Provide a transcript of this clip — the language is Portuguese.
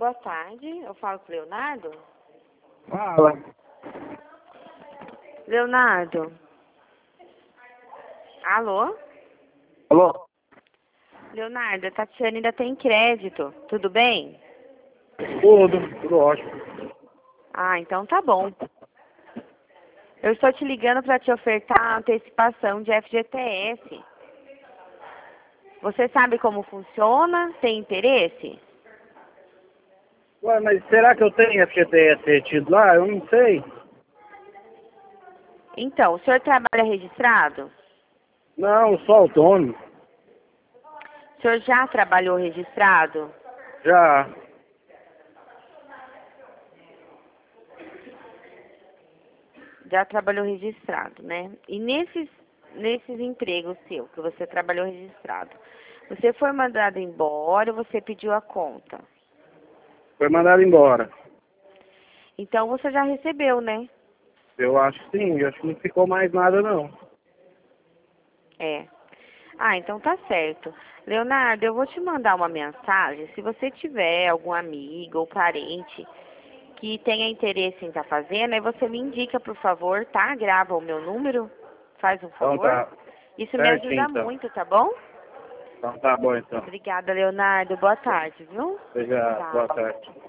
boa tarde. Eu falo com o Leonardo? Fala. Leonardo? Alô? Alô? Leonardo, a Tatiana ainda tem crédito. Tudo bem? Tudo ótimo. Ah, então tá bom. Eu estou te ligando para te ofertar a antecipação de FGTS. Você sabe como funciona? Tem interesse? Ué, mas será que eu tenho FGTS retido lá? Eu não sei. Então, o senhor trabalha registrado? Não, eu sou autônomo. O senhor já trabalhou registrado? Já. Já trabalhou registrado, né? E nesses empregos seu, que você trabalhou registrado, você foi mandado embora ou você pediu a conta? Foi mandado embora. Então você já recebeu, né? Eu acho que sim. Eu acho que não ficou mais nada, não. É. Ah, então tá certo. Leonardo, eu vou te mandar uma mensagem. Se você tiver algum amigo ou parente que tenha interesse em estar fazendo, aí você me indica, por favor, tá? Grava o meu número, faz um Então favor. tá. Isso me Certinho, ajuda então. muito, tá bom? Então tá bom, então. Obrigada, Leonardo. Boa tarde, viu? Obrigado. Boa Tá. tarde.